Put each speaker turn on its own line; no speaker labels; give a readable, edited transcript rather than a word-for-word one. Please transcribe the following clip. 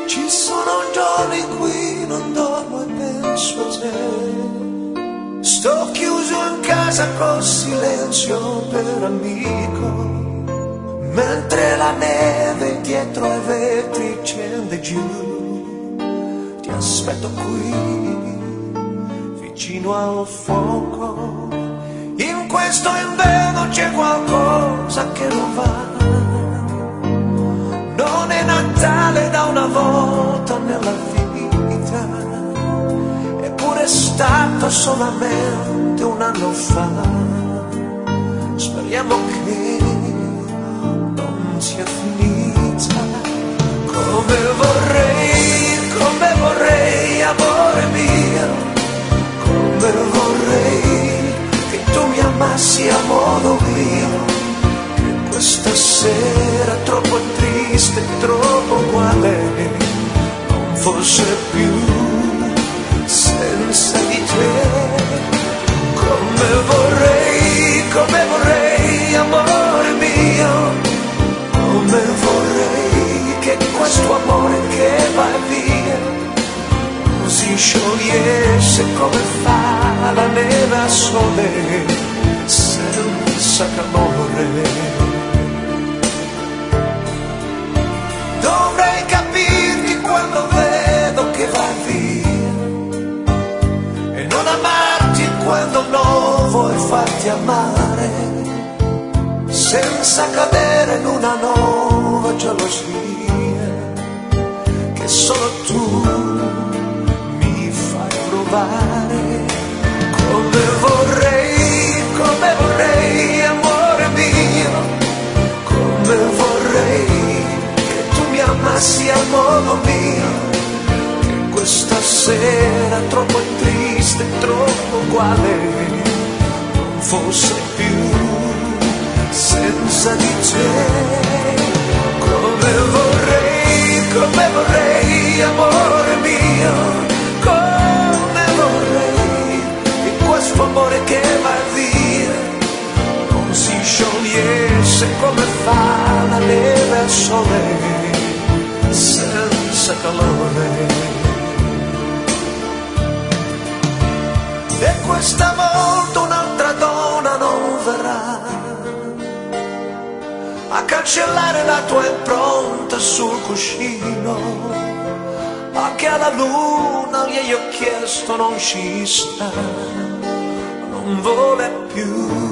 Ci sono giorni in cui non dormo e penso a te. Sto chiuso in casa col silenzio per amico, mentre la neve dietro ai vetri scende giù. Ti aspetto qui, vicino al fuoco. In questo inverno c'è qualcosa che non va. Non è Natale da una volta nella vita, eppure è stato solamente un anno fa. Speriamo che non sia finita. Come vorrei, amore mio, come vorrei che tu mi amassi a modo mio. Questa sera troppo triste, troppo uguale, non fosse più senza di te. Come vorrei, amore mio, come vorrei che questo amore che va via non si sciogliesse come fa la neve a sole senza calore. Dovrei capirti quando vedo che vai via e non amarti quando non vuoi farti amare, senza cadere in una nuova gelosia che solo tu mi fai provare. Come vorrei, amore mio, come vorrei amassi al modo mio, che questa sera troppo triste, troppo uguale, non fosse più senza di te. Come vorrei, amore mio, come vorrei che questo amore che va via non si sciogliesse come fa la neve al sole senza calore. E questa volta un'altra donna non verrà a cancellare la tua impronta sul cuscino, ma che alla luna gli ho chiesto non ci sta, non vuole più.